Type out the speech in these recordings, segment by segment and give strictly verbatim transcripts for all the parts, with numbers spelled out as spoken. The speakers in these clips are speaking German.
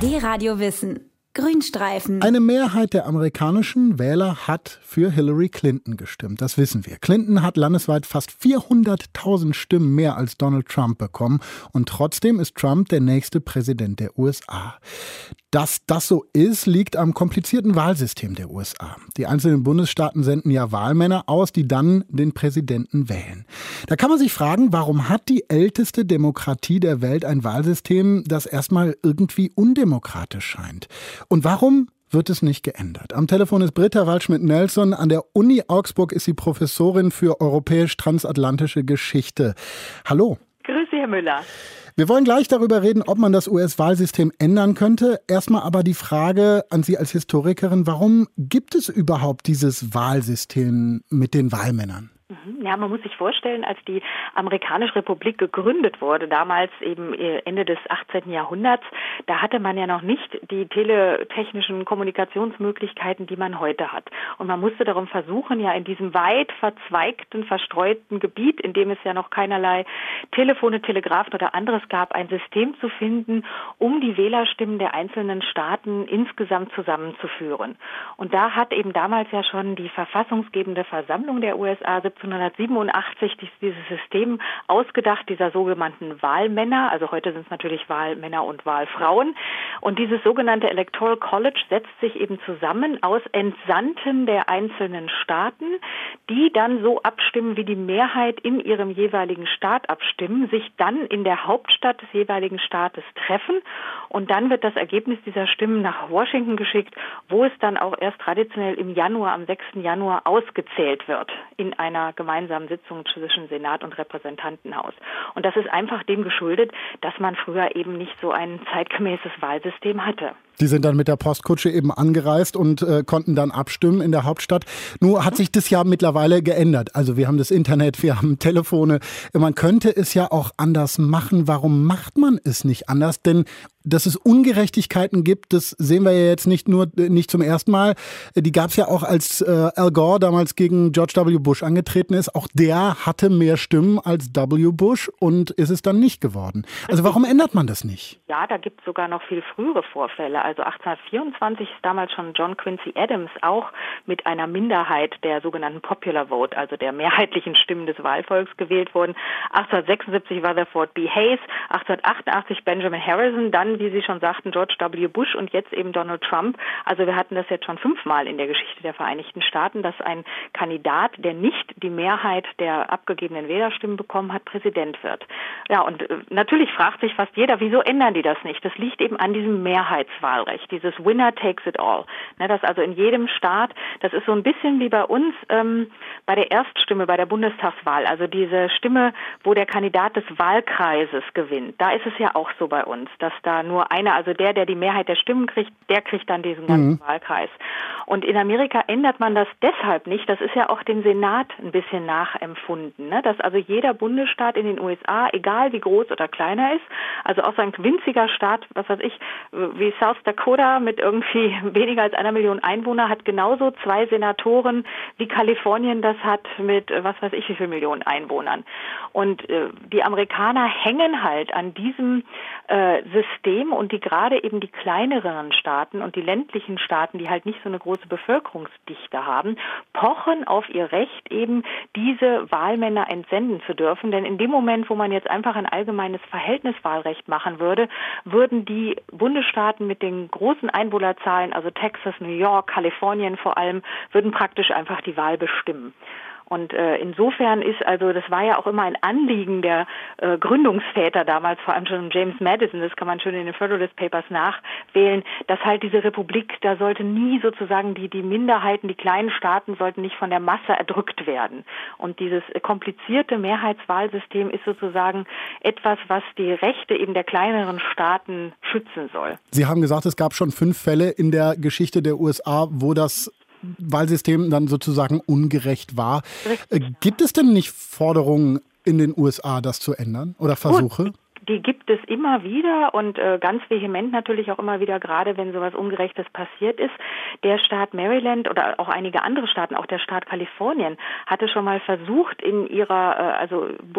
D-Radio Wissen. Grünstreifen. Eine Mehrheit der amerikanischen Wähler hat für Hillary Clinton gestimmt. Das wissen wir. Clinton hat landesweit fast vierhunderttausend Stimmen mehr als Donald Trump bekommen. Und trotzdem ist Trump der nächste Präsident der U S A. Dass das so ist, liegt am komplizierten Wahlsystem der U S A. Die einzelnen Bundesstaaten senden ja Wahlmänner aus, die dann den Präsidenten wählen. Da kann man sich fragen, warum hat die älteste Demokratie der Welt ein Wahlsystem, das erstmal irgendwie undemokratisch scheint? Und warum wird es nicht geändert? Am Telefon ist Britta Waldschmidt-Nelson. An der Uni Augsburg ist sie Professorin für europäisch-transatlantische Geschichte. Hallo. Grüß Sie, Herr Müller. Wir wollen gleich darüber reden, ob man das U S-Wahlsystem ändern könnte. Erstmal aber die Frage an Sie als Historikerin, warum gibt es überhaupt dieses Wahlsystem mit den Wahlmännern? Ja, man muss sich vorstellen, als die amerikanische Republik gegründet wurde, damals eben Ende des achtzehnten Jahrhunderts, da hatte man ja noch nicht die teletechnischen Kommunikationsmöglichkeiten, die man heute hat. Und man musste darum versuchen, ja in diesem weit verzweigten, verstreuten Gebiet, in dem es ja noch keinerlei Telefone, Telegrafen oder anderes gab, ein System zu finden, um die Wählerstimmen der einzelnen Staaten insgesamt zusammenzuführen. Und da hat eben damals ja schon die verfassungsgebende Versammlung der U S A siebzehnhundertsiebenundachtzig dieses System ausgedacht, dieser sogenannten Wahlmänner. Also heute sind es natürlich Wahlmänner und Wahlfrauen. Und dieses sogenannte Electoral College setzt sich eben zusammen aus Entsandten der einzelnen Staaten, die dann so abstimmen, wie die Mehrheit in ihrem jeweiligen Staat abstimmen, sich dann in der Hauptstadt des jeweiligen Staates treffen. Und dann wird das Ergebnis dieser Stimmen nach Washington geschickt, wo es dann auch erst traditionell im Januar, am sechsten Januar ausgezählt wird in einer gemeinsamen Sitzung zwischen Senat und Repräsentantenhaus. Und das ist einfach dem geschuldet, dass man früher eben nicht so ein zeitgemäßes Wahlsystem hatte. Die sind dann mit der Postkutsche eben angereist und äh, konnten dann abstimmen in der Hauptstadt. Nur hat sich das ja mittlerweile geändert. Also wir haben das Internet, wir haben Telefone. Man könnte es ja auch anders machen. Warum macht man es nicht anders? Denn dass es Ungerechtigkeiten gibt, das sehen wir ja jetzt nicht nur nicht zum ersten Mal. Die gab es ja auch, als äh, Al Gore damals gegen George W. Bush angetreten ist. Auch der hatte mehr Stimmen als W. Bush und ist es dann nicht geworden. Also warum ändert man das nicht? Ja, da gibt es sogar noch viel frühere Vorfälle. Also achtzehnhundertvierundzwanzig ist damals schon John Quincy Adams auch mit einer Minderheit der sogenannten Popular Vote, also der mehrheitlichen Stimmen des Wahlvolks gewählt worden. achtzehnhundertsechsundsiebzig Rutherford B. Hayes, achtzehnhundertachtundachtzig Benjamin Harrison, dann, wie Sie schon sagten, George W. Bush und jetzt eben Donald Trump. Also wir hatten das jetzt schon fünfmal in der Geschichte der Vereinigten Staaten, dass ein Kandidat, der nicht die Mehrheit der abgegebenen Wählerstimmen bekommen hat, Präsident wird. Ja, und äh, natürlich fragt sich fast jeder, wieso ändern die das nicht? Das liegt eben an diesem Mehrheitswahlrecht, dieses Winner takes it all. Ne, das also in jedem Staat, das ist so ein bisschen wie bei uns ähm, bei der Erststimme, bei der Bundestagswahl, also diese Stimme, wo der Kandidat des Wahlkreises gewinnt. Da ist es ja auch so bei uns, dass da nur einer, also der, der die Mehrheit der Stimmen kriegt, der kriegt dann diesen ganzen mhm. Wahlkreis. Und in Amerika ändert man das deshalb nicht, das ist ja auch dem Senat ein bisschen nachempfunden, ne? Dass also jeder Bundesstaat in den U S A, egal wie groß oder kleiner ist, also auch so ein winziger Staat, was weiß ich, wie South Dakota mit irgendwie weniger als einer Million Einwohner, hat genauso zwei Senatoren, wie Kalifornien das hat mit, was weiß ich, wie viel Millionen Einwohnern. Und äh, die Amerikaner hängen halt an diesem äh, System und die gerade eben die kleineren Staaten und die ländlichen Staaten, die halt nicht so eine große Bevölkerungsdichte haben, pochen auf ihr Recht, eben diese Wahlmänner entsenden zu dürfen. Denn in dem Moment, wo man jetzt einfach ein allgemeines Verhältniswahlrecht machen würde, würden die Bundesstaaten mit den großen Einwohnerzahlen, also Texas, New York, Kalifornien vor allem, würden praktisch einfach die Wahl bestimmen. Und äh, insofern ist also, das war ja auch immer ein Anliegen der äh, Gründungsväter damals, vor allem schon James Madison, das kann man schön in den Federalist Papers nachwählen, dass halt diese Republik, da sollte nie sozusagen die, die Minderheiten, die kleinen Staaten sollten nicht von der Masse erdrückt werden. Und dieses komplizierte Mehrheitswahlsystem ist sozusagen etwas, was die Rechte eben der kleineren Staaten schützen soll. Sie haben gesagt, es gab schon fünf Fälle in der Geschichte der U S A, wo das Wahlsystem dann sozusagen ungerecht war. Richtig. Gibt es denn nicht Forderungen in den U S A, das zu ändern oder Versuche? Gut. Die gibt es immer wieder und äh, ganz vehement natürlich auch immer wieder, gerade wenn sowas Ungerechtes passiert ist. Der Staat Maryland oder auch einige andere Staaten, auch der Staat Kalifornien, hatte schon mal versucht, in ihrer, äh, also auf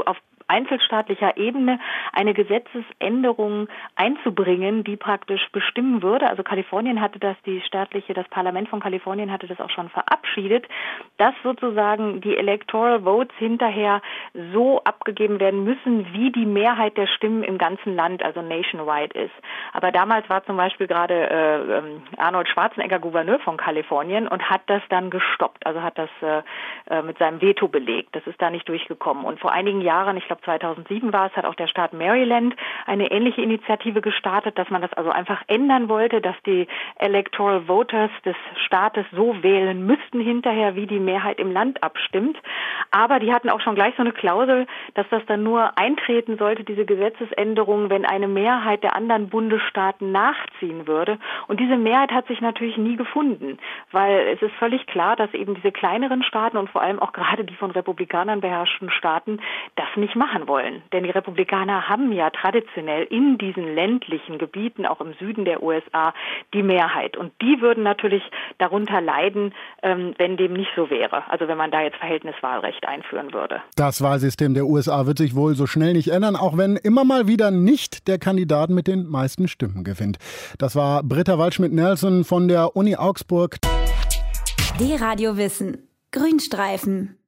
einzelstaatlicher Ebene eine Gesetzesänderung einzubringen, die praktisch bestimmen würde. Also Kalifornien hatte das, die staatliche, das Parlament von Kalifornien hatte das auch schon verabschiedet, dass sozusagen die Electoral Votes hinterher so abgegeben werden müssen, wie die Mehrheit der Stimmen im ganzen Land, also nationwide ist. Aber damals war zum Beispiel gerade äh, Arnold Schwarzenegger Gouverneur von Kalifornien und hat das dann gestoppt, also hat das äh, mit seinem Veto belegt. Das ist da nicht durchgekommen. Und vor einigen Jahren, ich glaube zweitausendsieben war es, hat auch der Staat Maryland eine ähnliche Initiative gestartet, dass man das also einfach ändern wollte, dass die Electoral Voters des Staates so wählen müssten hinterher, wie die Mehrheit im Land abstimmt. Aber die hatten auch schon gleich so eine Klausel, dass das dann nur eintreten sollte, diese Gesetzesänderung, wenn eine Mehrheit der anderen Bundesstaaten nachziehen würde. Und diese Mehrheit hat sich natürlich nie gefunden, weil es ist völlig klar, dass eben diese kleineren Staaten und vor allem auch gerade die von Republikanern beherrschten Staaten das nicht machen wollen. Denn die Republikaner haben ja traditionell in diesen ländlichen Gebieten, auch im Süden der U S A, die Mehrheit. Und die würden natürlich darunter leiden, ähm, wenn dem nicht so wäre. Also wenn man da jetzt Verhältniswahlrecht einführen würde. Das Wahlsystem der U S A wird sich wohl so schnell nicht ändern, auch wenn immer mal wieder nicht der Kandidat mit den meisten Stimmen gewinnt. Das war Britta Waldschmidt-Nelson von der Uni Augsburg. D-Radio Wissen. Grünstreifen.